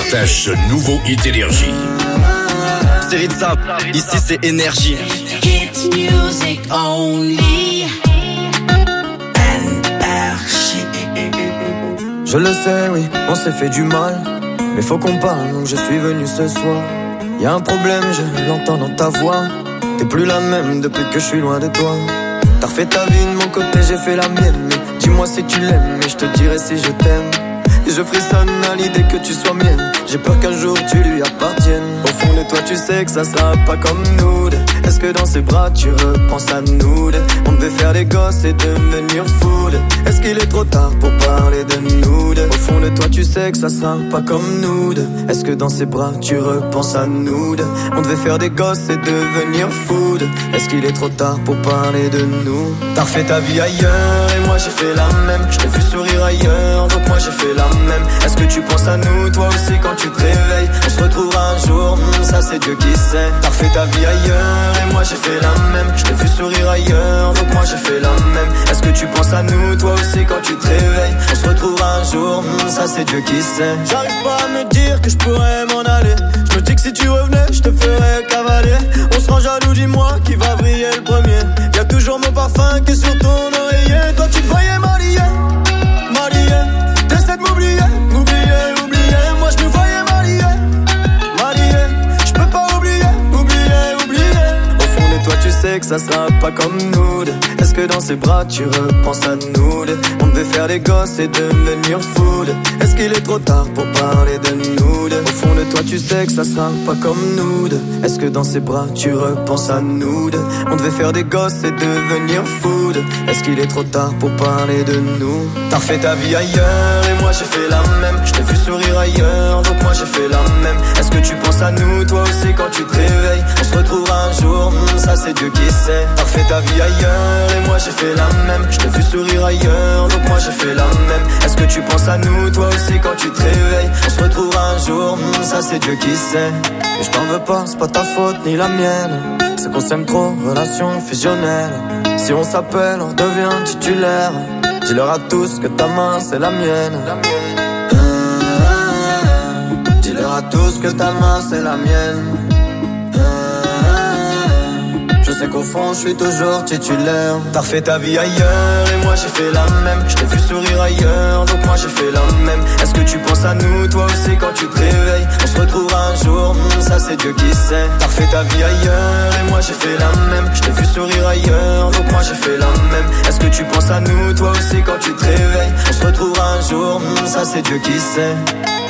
partage ce nouveau hit Énergie. C'est Ritza, ici c'est Énergie. Hit music only. Je le sais, oui, on s'est fait du mal, mais faut qu'on parle, donc je suis venu ce soir. Y'a un problème, je l'entends dans ta voix. T'es plus la même depuis que je suis loin de toi. T'as refait ta vie de mon côté, j'ai fait la mienne. Mais dis-moi si tu l'aimes, et je te dirai si je t'aime. Et je frissonne à l'idée que tu sois mienne. J'ai peur qu'un jour tu lui appartiennes. Au fond de toi tu sais que ça sera pas comme nous. Est-ce que dans ses bras tu repenses à nous? On devait faire des gosses et devenir fous. Est-ce qu'il est trop tard pour parler de nous? Au fond de toi tu sais que ça sera pas comme nous. Est-ce que dans ses bras tu repenses à nous? On devait faire des gosses et devenir fous. Est-ce qu'il est trop tard pour parler de nous? T'as refait ta vie ailleurs et moi j'ai fait la même. Je t'ai vu sourire ailleurs, donc moi j'ai fait la même. Est-ce que tu penses à nous toi aussi quand tu te réveilles? On se retrouvera un jour, ça c'est Dieu qui sait. T'as refait ta vie ailleurs et moi j'ai fait la même. Je t'ai vu sourire ailleurs, donc moi j'ai fait la même. Est-ce que tu penses à nous toi aussi quand tu te réveilles? On se retrouvera un jour, ça c'est Dieu qui sait. J'arrive pas à me dire que je pourrais m'en aller. Je me dis que si tu revenais, je te ferais cavaler. On se rend jaloux, dis-moi qui va briller le premier. Y'a toujours mon parfum qui est sur ton oreiller. Toi tu te voyais marié, marié. T'essaies de m'oublier, oublier, oublier. Moi je me voyais marié, marié. Je peux pas oublier, oublier, oublier. Au fond de toi tu sais que ça sera pas comme nous. Est-ce que dans ses bras tu repenses à nous? On devait faire des gosses et devenir fous. Est-ce qu'il est trop tard pour parler de nous? Au fond de toi tu sais que ça sera pas comme nous. Est-ce que dans ses bras tu repenses à nous? On devait faire des gosses et devenir fous. Est-ce qu'il est trop tard pour parler de nous? T'as refait ta vie ailleurs et moi j'ai fait la même. Je t'ai vu sourire ailleurs, donc moi j'ai fait la même. Est-ce que tu penses à nous toi aussi quand tu te réveilles? On se retrouvera un jour, ça c'est Dieu qui sait. T'as refait ta vie ailleurs et moi j'ai fait la même. Je t'ai vu sourire ailleurs, donc moi j'ai fait la même. Est-ce que tu penses à nous toi aussi quand tu te réveilles? On se retrouvera un jour, ça c'est Dieu qui sait. Et je t'en veux pas, c'est pas ta faute ni la mienne. C'est qu'on s'aime trop, relation fusionnelle. Si on s'appelle, on devient titulaire. Dis-leur à tous que ta main c'est la mienne. Dis-leur à tous que ta main c'est la mienne. Je sais qu'au fond je suis toujours titulaire. T'as refait ta vie ailleurs et moi j'ai fait la même. Je t'ai vu sourire ailleurs, donc moi j'ai fait la même. Est-ce que tu penses à nous toi aussi quand tu te réveilles? On se retrouvera un jour, ça c'est Dieu qui sait. T'as refait ta vie ailleurs et moi j'ai fait la même. Je t'ai vu sourire ailleurs, donc moi j'ai fait la même. Est-ce que tu penses à nous toi aussi quand tu te réveilles? On se retrouvera un jour, ça c'est Dieu qui sait.